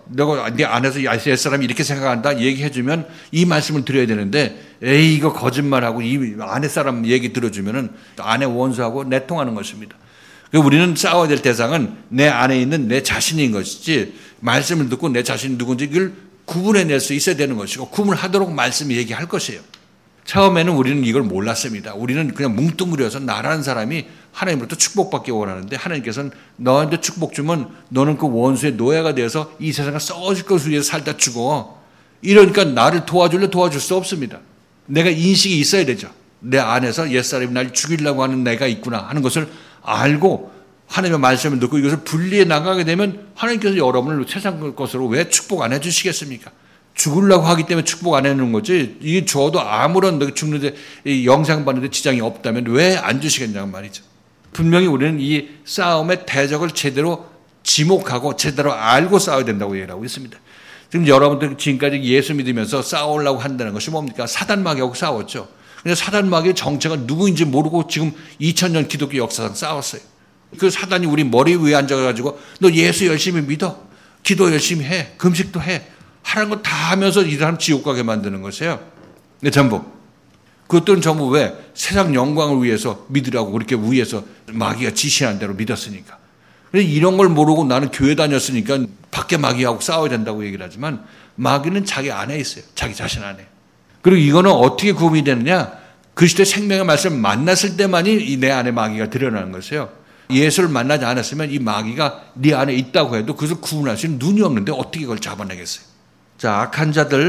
옛사람이 이렇게 생각한다 얘기해주면 이 말씀을 드려야 되는데 이거 거짓말하고 이 아내 사람 얘기 들어주면은 아내 원수하고 내통하는 것입니다. 우리는 싸워야 될 대상은 내 안에 있는 내 자신인 것이지 말씀을 듣고 내 자신이 누군지 이걸 구분해낼 수 있어야 되는 것이고 구분하도록 말씀이 얘기할 것이에요. 처음에는 우리는 이걸 몰랐습니다. 우리는 그냥 뭉뚱그려서 나라는 사람이 하나님으로부터 축복받기 원하는데 하나님께서는 너한테 축복 주면 너는 그 원수의 노예가 되어서 이 세상을 썩어질 것을 위해서 살다 죽어. 이러니까 나를 도와줄 수 없습니다. 내가 인식이 있어야 되죠. 내 안에서 옛사람이 날 죽이려고 하는 내가 있구나 하는 것을 알고 하나님의 말씀을 듣고 이것을 분리해 나가게 되면 하나님께서 여러분을 세상 것으로 왜 축복 안 해주시겠습니까? 죽으려고 하기 때문에 축복 안 해주는 거지. 이게 줘도 아무런 죽는데 영상 받는데 지장이 없다면 왜 안 주시겠냐는 말이죠. 분명히 우리는 이 싸움의 대적을 제대로 지목하고 제대로 알고 싸워야 된다고 얘기를 하고 있습니다. 지금 여러분들 지금까지 예수 믿으면서 싸우려고 한다는 것이 뭡니까? 사단마귀하고 싸웠죠. 근데 사단마귀의 정체가 누구인지 모르고 지금 2000년 기독교 역사상 싸웠어요. 그 사단이 우리 머리 위에 앉아가지고 너 예수 열심히 믿어. 기도 열심히 해. 금식도 해. 하라는 거 다 하면서 이 사람 지옥 가게 만드는 것이에요. 근데 전부. 그것들은 전부 왜? 세상 영광을 위해서 믿으라고 그렇게 위에서 마귀가 지시한 대로 믿었으니까. 근데 이런 걸 모르고 나는 교회 다녔으니까 밖에 마귀하고 싸워야 된다고 얘기를 하지만 마귀는 자기 안에 있어요. 자기 자신 안에. 그리고 이거는 어떻게 구분이 되느냐? 그리스도의 생명의 말씀을 만났을 때만이 내 안에 마귀가 드러나는 것이에요. 예수를 만나지 않았으면 이 마귀가 네 안에 있다고 해도 그것을 구분할 수 있는 눈이 없는데 어떻게 그걸 잡아내겠어요? 자, 악한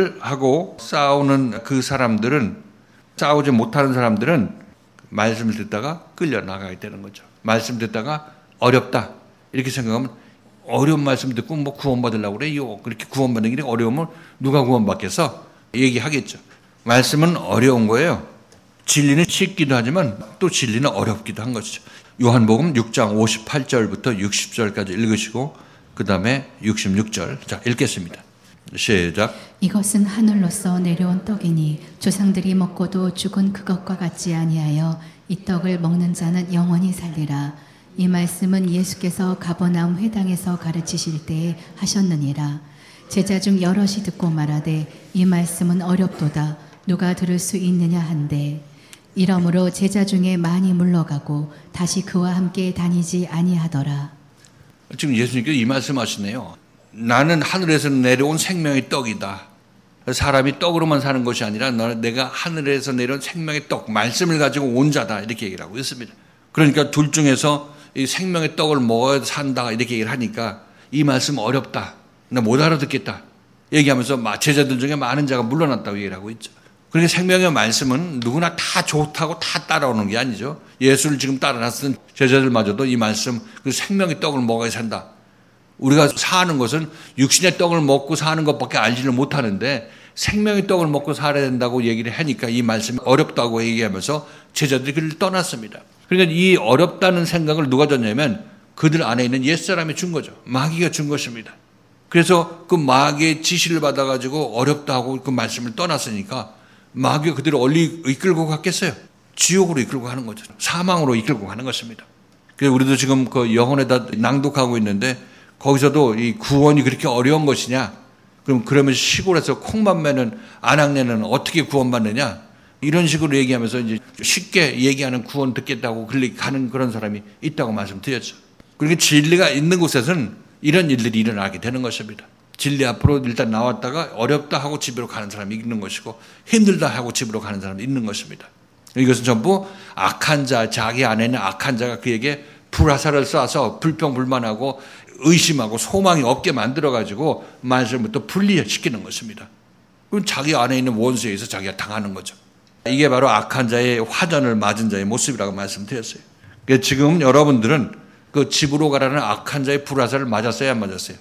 자들하고 싸우는 그 사람들은, 싸우지 못하는 사람들은 말씀을 듣다가 끌려 나가게 되는 거죠. 말씀 듣다가 어렵다 이렇게 생각하면 어려운 말씀 듣고 뭐 구원받으려고 그래요. 그렇게 구원받는 길이 어려우면 누가 구원받겠어? 얘기하겠죠. 말씀은 어려운 거예요. 진리는 쉽기도 하지만 또 진리는 어렵기도 한 것이죠. 요한복음 6장 58절부터 60절까지 읽으시고 그 다음에 66절 자 읽겠습니다. 시작. 이것은 하늘로서 내려온 떡이니 조상들이 먹고도 죽은 그것과 같지 아니하여 이 떡을 먹는 자는 영원히 살리라. 이 말씀은 예수께서 가버나움 회당에서 가르치실 때에 하셨느니라. 제자 중 여럿이 듣고 말하되 이 말씀은 어렵도다. 누가 들을 수 있느냐 한데 이러므로 제자 중에 많이 물러가고 다시 그와 함께 다니지 아니하더라. 지금 예수님께서 이 말씀하시네요. 나는 하늘에서 내려온 생명의 떡이다. 사람이 떡으로만 사는 것이 아니라 내가 하늘에서 내려온 생명의 떡, 말씀을 가지고 온 자다 이렇게 얘기를 하고 있습니다. 그러니까 둘 중에서 이 생명의 떡을 먹어야 산다 이렇게 얘기를 하니까 이 말씀 어렵다. 나 못 알아듣겠다. 얘기하면서 제자들 중에 많은 자가 물러났다고 얘기를 하고 있죠. 그러니까 생명의 말씀은 누구나 다 좋다고 다 따라오는 게 아니죠. 예수를 지금 따라놨던 제자들마저도 이 말씀, 그 생명의 떡을 먹어야 산다. 우리가 사는 것은 육신의 떡을 먹고 사는 것밖에 알지를 못하는데 생명의 떡을 먹고 살아야 된다고 얘기를 하니까 이 말씀이 어렵다고 얘기하면서 제자들이 그를 떠났습니다. 그러니까 이 어렵다는 생각을 누가 줬냐면 그들 안에 있는 옛사람이 준 거죠. 마귀가 준 것입니다. 그래서 그 마귀의 지시를 받아가지고 어렵다 하고 그 말씀을 떠났으니까 마귀가 그들을 어디 이끌고 갔겠어요? 지옥으로 이끌고 가는 거죠. 사망으로 이끌고 가는 것입니다. 그래서 우리도 지금 그 영혼에다 낭독하고 있는데 거기서도 이 구원이 그렇게 어려운 것이냐? 그러면 시골에서 콩만 매는 안악내는 어떻게 구원받느냐? 이런 식으로 얘기하면서 이제 쉽게 얘기하는 구원 듣겠다고 가는 그런 사람이 있다고 말씀드렸죠. 그렇게 진리가 있는 곳에서는 이런 일들이 일어나게 되는 것입니다. 진리 앞으로 일단 나왔다가 어렵다 하고 집으로 가는 사람이 있는 것이고 힘들다 하고 집으로 가는 사람이 있는 것입니다. 이것은 전부 악한 자, 자기 안에 있는 악한 자가 그에게 불화살을 쏴서 불평불만하고 의심하고 소망이 없게 만들어가지고 말씀부터 분리시키는 것입니다. 그럼 자기 안에 있는 원수에 의해서 자기가 당하는 거죠. 이게 바로 악한 자의 화전을 맞은 자의 모습이라고 말씀드렸어요. 그러니까 지금 여러분들은 그 집으로 가라는 악한 자의 불화살을 맞았어요, 안 맞았어요?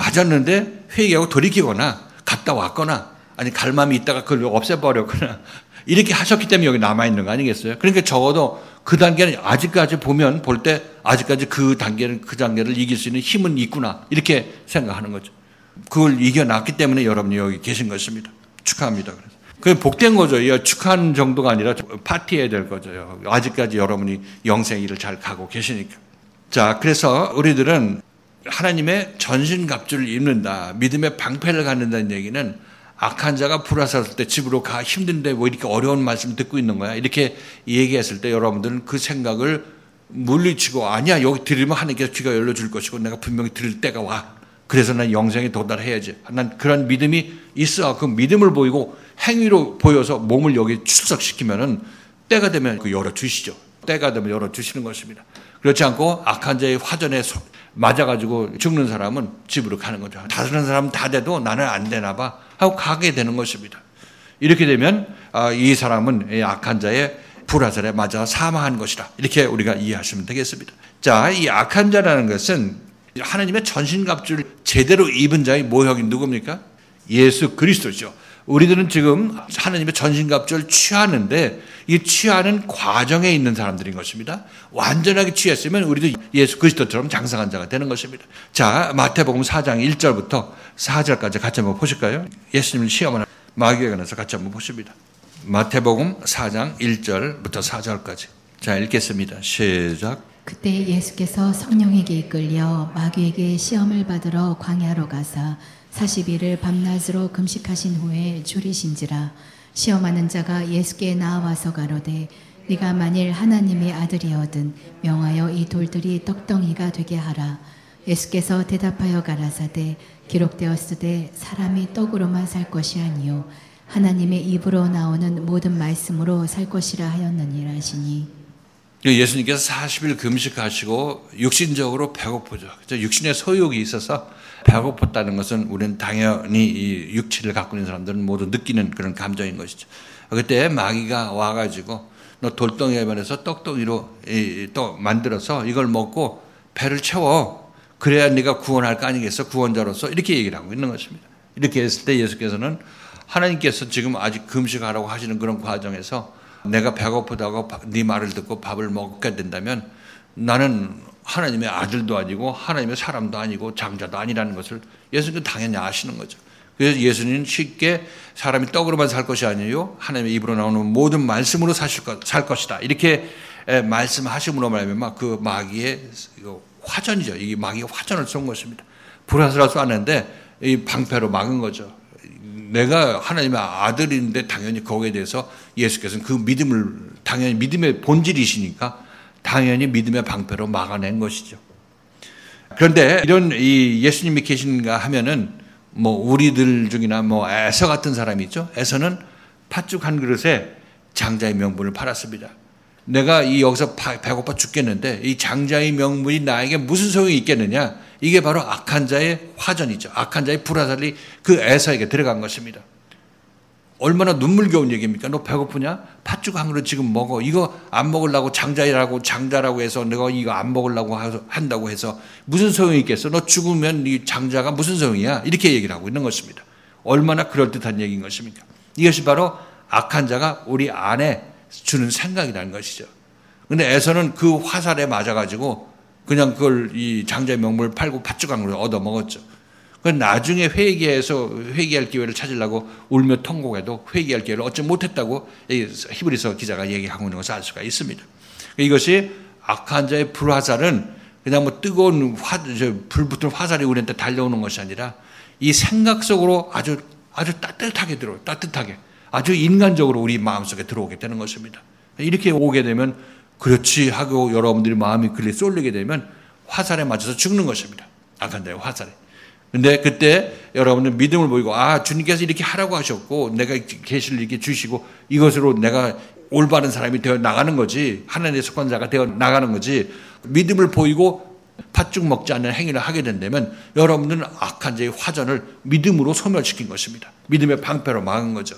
맞았는데 회개하고 돌이키거나 갔다 왔거나 아니 갈 마음이 있다가 그걸 없애버렸거나 이렇게 하셨기 때문에 여기 남아있는 거 아니겠어요? 그러니까 적어도 그 단계는 아직까지 보면 볼 때 아직까지 그 단계를 이길 수 있는 힘은 있구나 이렇게 생각하는 거죠. 그걸 이겨놨기 때문에 여러분이 여기 계신 것입니다. 축하합니다. 그게 복된 거죠. 축하하는 정도가 아니라 파티해야 될 거죠. 아직까지 여러분이 영생 일을 잘 가고 계시니까. 자, 그래서 우리들은 하나님의 전신갑주를 입는다. 믿음의 방패를 갖는다는 얘기는 악한 자가 불화살을 때 집으로 가 힘든데 왜 이렇게 어려운 말씀 듣고 있는 거야? 이렇게 얘기했을 때 여러분들은 그 생각을 물리치고 아니야 여기 들으면 하나님께서 귀가 열려줄 것이고 내가 분명히 들을 때가 와. 그래서 난 영생에 도달해야지. 난 그런 믿음이 있어. 그 믿음을 보이고 행위로 보여서 몸을 여기 출석시키면은 때가 되면 그 열어주시죠. 때가 되면 열어주시는 것입니다. 그렇지 않고 악한 자의 화전에 맞아가지고 죽는 사람은 집으로 가는 거죠. 다른 사람은 다 돼도 나는 안 되나 봐 하고 가게 되는 것입니다. 이렇게 되면 이 사람은 악한 자의 불화살에 맞아 사망한 것이라. 이렇게 우리가 이해하시면 되겠습니다. 자, 이 악한 자라는 것은 하나님의 전신갑주를 제대로 입은 자의 모형이 누굽니까? 예수 그리스도죠. 우리들은 지금 하나님의 전신갑주를 취하는데 이 취하는 과정에 있는 사람들인 것입니다. 완전하게 취했으면 우리도 예수 그리스도처럼 장성한 자가 되는 것입니다. 자, 마태복음 4장 1절부터 4절까지 같이 한번 보실까요? 예수님을 시험하는 마귀에 관해서 같이 한번 보십니다. 마태복음 4장 1절부터 4절까지. 자, 읽겠습니다. 시작. 그때 예수께서 성령에게 이끌려 마귀에게 시험을 받으러 광야로 가사 40일을 밤낮으로 금식하신 후에 줄이신지라. 시험하는 자가 예수께 나와서 가로되 네가 만일 하나님의 아들이거든 명하여 이 돌들이 떡덩이가 되게 하라. 예수께서 대답하여 가라사대 기록되었으되 사람이 떡으로만 살 것이 아니요 하나님의 입으로 나오는 모든 말씀으로 살 것이라 하였느니라 하시니. 예수님께서 40일 금식하시고 육신적으로 배고프죠. 육신의 소욕이 있어서 배고팠다는 것은 우리는 당연히 이 육체를 갖고 있는 사람들은 모두 느끼는 그런 감정인 것이죠. 그때 마귀가 와가지고 너 돌덩이에 반해서 떡덩이로 또 만들어서 이걸 먹고 배를 채워. 그래야 네가 구원할 거 아니겠어? 구원자로서 이렇게 얘기를 하고 있는 것입니다. 이렇게 했을 때 예수께서는 하나님께서 지금 아직 금식하라고 하시는 그런 과정에서 내가 배고프다고 네 말을 듣고 밥을 먹게 된다면 나는 하나님의 아들도 아니고 하나님의 사람도 아니고 장자도 아니라는 것을 예수님은 당연히 아시는 거죠. 그래서 예수님은 쉽게 사람이 떡으로만 살 것이 아니요 하나님의 입으로 나오는 모든 말씀으로 살 것이다. 이렇게 말씀하심으로 말하면 그 마귀의 화전이죠. 이 마귀가 화전을 쏜 것입니다. 불화살을 쐈는데 이 방패로 막은 거죠. 내가 하나님의 아들인데 당연히 거기에 대해서 예수께서는 그 믿음을 당연히 믿음의 본질이시니까 당연히 믿음의 방패로 막아낸 것이죠. 그런데 이런 이 예수님이 계신가 하면은 뭐 우리들 중이나 뭐 에서 같은 사람이 있죠. 에서는 팥죽 한 그릇에 장자의 명분을 팔았습니다. 내가 이 여기서 배고파 죽겠는데 이 장자의 명분이 나에게 무슨 소용이 있겠느냐? 이게 바로 악한 자의 화전이죠. 악한 자의 불화살이 그 에서에게 들어간 것입니다. 얼마나 눈물겨운 얘기입니까? 너 배고프냐? 팥죽 한 그릇 지금 먹어. 이거 안 먹으려고 장자라고 해서 내가 이거 안 먹으려고 한다고 해서 무슨 소용이 있겠어? 너 죽으면 이 장자가 무슨 소용이야? 이렇게 얘기를 하고 있는 것입니다. 얼마나 그럴듯한 얘기인 것입니까? 이것이 바로 악한 자가 우리 안에 주는 생각이라는 것이죠. 근데 에서는 그 화살에 맞아가지고 그냥 그걸 이 장자의 명분을 팔고 팥죽 한 그릇 얻어 먹었죠. 나중에 회개할 기회를 찾으려고 울며 통곡해도 회개할 기회를 얻지 못했다고 히브리서 기자가 얘기하고 있는 것을 알 수가 있습니다. 이것이 악한 자의 불화살은 그냥 뭐 뜨거운 불 붙은 화살이 우리한테 달려오는 것이 아니라 이 생각 속으로 아주 따뜻하게 들어요. 따뜻하게. 아주 인간적으로 우리 마음속에 들어오게 되는 것입니다. 이렇게 오게 되면 그렇지 하고 여러분들이 마음이 그리 쏠리게 되면 화살에 맞아서 죽는 것입니다. 악한 자의 화살에. 근데 그때 여러분은 믿음을 보이고 주님께서 이렇게 하라고 하셨고 내가 계시를 이렇게 주시고 이것으로 내가 올바른 사람이 되어 나가는 거지 하나님의 속한 자가 되어 나가는 거지 믿음을 보이고 팥죽 먹지 않는 행위를 하게 된다면 여러분들은 악한 자의 화전을 믿음으로 소멸시킨 것입니다. 믿음의 방패로 막은 거죠.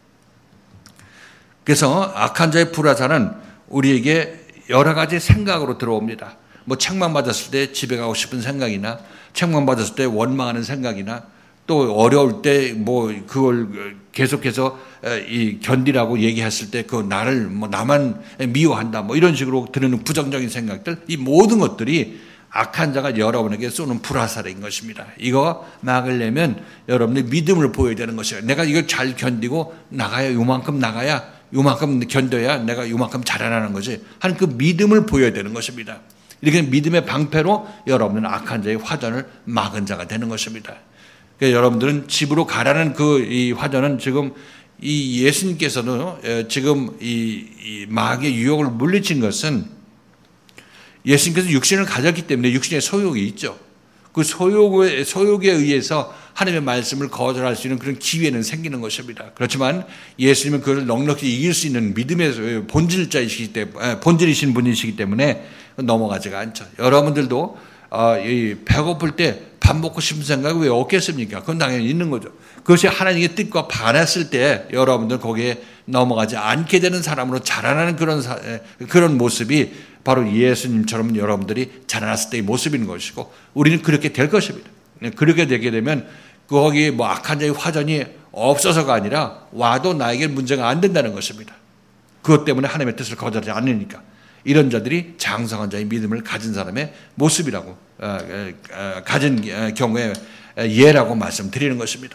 그래서 악한 자의 불화살은 우리에게 여러 가지 생각으로 들어옵니다. 뭐 책망받았을 때 집에 가고 싶은 생각이나 책망받았을 때 원망하는 생각이나 또 어려울 때 뭐 그걸 계속해서 견디라고 얘기했을 때 그 나를 뭐 나만 미워한다 뭐 이런 식으로 드는 부정적인 생각들 이 모든 것들이 악한 자가 여러분에게 쏘는 불화살인 것입니다. 이거 막으려면 여러분의 믿음을 보여야 되는 것이에요. 내가 이걸 잘 견디고 나가야 요만큼 견뎌야 내가 요만큼 자라나는 거지 하는 그 믿음을 보여야 되는 것입니다. 이렇게 믿음의 방패로 여러분은 악한 자의 화전을 막은 자가 되는 것입니다. 그러니까 여러분들은 집으로 가라는 이 화전은 지금 이 예수님께서는 지금 이 마귀의 유혹을 물리친 것은 예수님께서 육신을 가졌기 때문에 육신의 소욕이 있죠. 그 소욕에 의해서 하나님의 말씀을 거절할 수 있는 그런 기회는 생기는 것입니다. 그렇지만 예수님은 그걸 넉넉히 이길 수 있는 믿음의 본질이신 분이시기 때문에 넘어가지가 않죠. 여러분들도 이 배고플 때 밥 먹고 싶은 생각이 왜 없겠습니까? 그건 당연히 있는 거죠. 그것이 하나님의 뜻과 반했을 때 여러분들 거기에 넘어가지 않게 되는 사람으로 자라나는 그런 모습이 바로 예수님처럼 여러분들이 자라났을 때의 모습인 것이고 우리는 그렇게 될 것입니다. 그렇게 되게 되면 거기에 뭐 악한 자의 화전이 없어서가 아니라 와도 나에게 문제가 안 된다는 것입니다. 그것 때문에 하나님의 뜻을 거절하지 않으니까. 이런 자들이 장성한 자의 믿음을 가진 사람의 모습이라고 가진 경우에 예라고 말씀드리는 것입니다.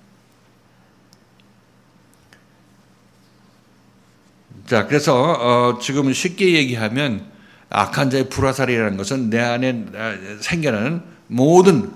자, 그래서 지금 쉽게 얘기하면 악한 자의 불화살이라는 것은 내 안에 생겨나는 모든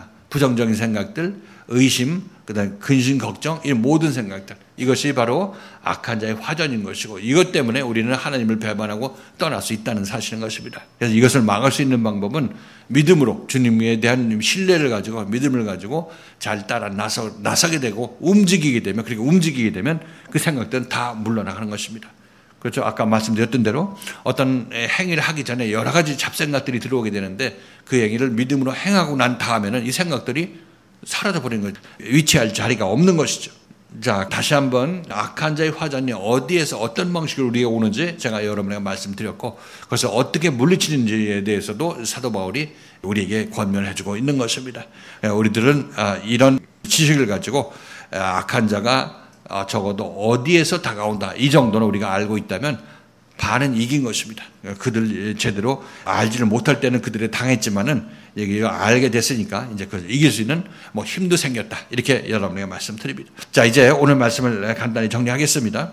부정적인 생각들, 의심, 그다음 근심, 걱정, 이 모든 생각들, 이것이 바로 악한 자의 화전인 것이고 이것 때문에 우리는 하나님을 배반하고 떠날 수 있다는 사실인 것입니다. 그래서 이것을 막을 수 있는 방법은 믿음으로 주님에 대한 신뢰를 가지고 믿음을 가지고 잘 따라 나서게 되고 움직이게 되면 그렇게 움직이게 되면 그 생각들은 다 물러나가는 것입니다. 그렇죠. 아까 말씀드렸던 대로 어떤 행위를 하기 전에 여러 가지 잡생각들이 들어오게 되는데 그 행위를 믿음으로 행하고 난 다음에는 이 생각들이 사라져버린 거죠. 위치할 자리가 없는 것이죠. 자, 다시 한번 악한 자의 화전이 어디에서 어떤 방식으로 우리에게 오는지 제가 여러분에게 말씀드렸고 그래서 어떻게 물리치는지에 대해서도 사도 바울이 우리에게 권면을 해주고 있는 것입니다. 우리들은 이런 지식을 가지고 악한 자가 적어도 어디에서 다가온다 이 정도는 우리가 알고 있다면 반은 이긴 것입니다. 그들 제대로 알지를 못할 때는 그들이 당했지만은 여기가 알게 됐으니까 이제 그걸 이길 수 있는 뭐 힘도 생겼다. 이렇게 여러분에게 말씀드립니다. 자, 이제 오늘 말씀을 간단히 정리하겠습니다.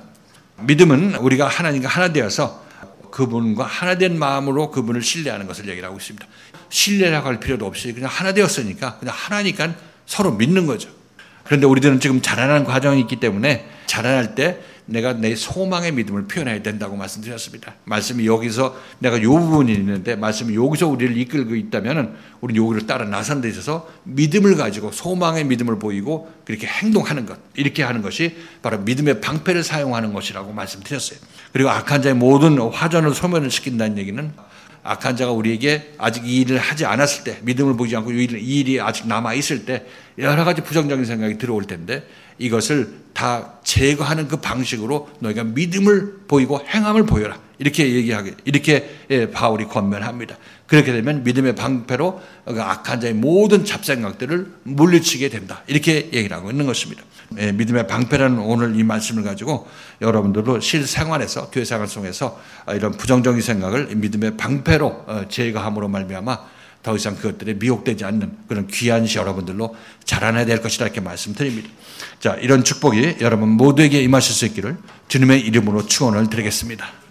믿음은 우리가 하나님과 하나 되어서 그분과 하나 된 마음으로 그분을 신뢰하는 것을 얘기를 하고 있습니다. 신뢰라고 할 필요도 없이 그냥 하나 되었으니까 그냥 하나니까 서로 믿는 거죠. 그런데 우리들은 지금 자라나는 과정이 있기 때문에 자라날 때 내가 내 소망의 믿음을 표현해야 된다고 말씀드렸습니다. 말씀이 여기서 내가 이 부분이 있는데 말씀이 여기서 우리를 이끌고 있다면 우리는 여기를 따라 나서는 데 있어서 믿음을 가지고 소망의 믿음을 보이고 그렇게 행동하는 것 이렇게 하는 것이 바로 믿음의 방패를 사용하는 것이라고 말씀드렸어요. 그리고 악한 자의 모든 화전을 소멸을 시킨다는 얘기는 악한 자가 우리에게 아직 이 일을 하지 않았을 때 믿음을 보이지 않고 이 일이 아직 남아있을 때 여러 가지 부정적인 생각이 들어올 텐데 이것을 다 제거하는 그 방식으로 너희가 믿음을 보이고 행함을 보여라. 이렇게 바울이 권면합니다. 그렇게 되면 믿음의 방패로 악한 자의 모든 잡생각들을 물리치게 된다. 이렇게 얘기를 하고 있는 것입니다. 믿음의 방패라는 오늘 이 말씀을 가지고 여러분들도 실생활에서 교회 생활 속에서 이런 부정적인 생각을 믿음의 방패로 제거함으로 말미암아 더 이상 그것들에 미혹되지 않는 그런 귀한 시 여러분들로 자라나야 될 것이다 이렇게 말씀드립니다. 자, 이런 축복이 여러분 모두에게 임하실 수 있기를 주님의 이름으로 축원을 드리겠습니다.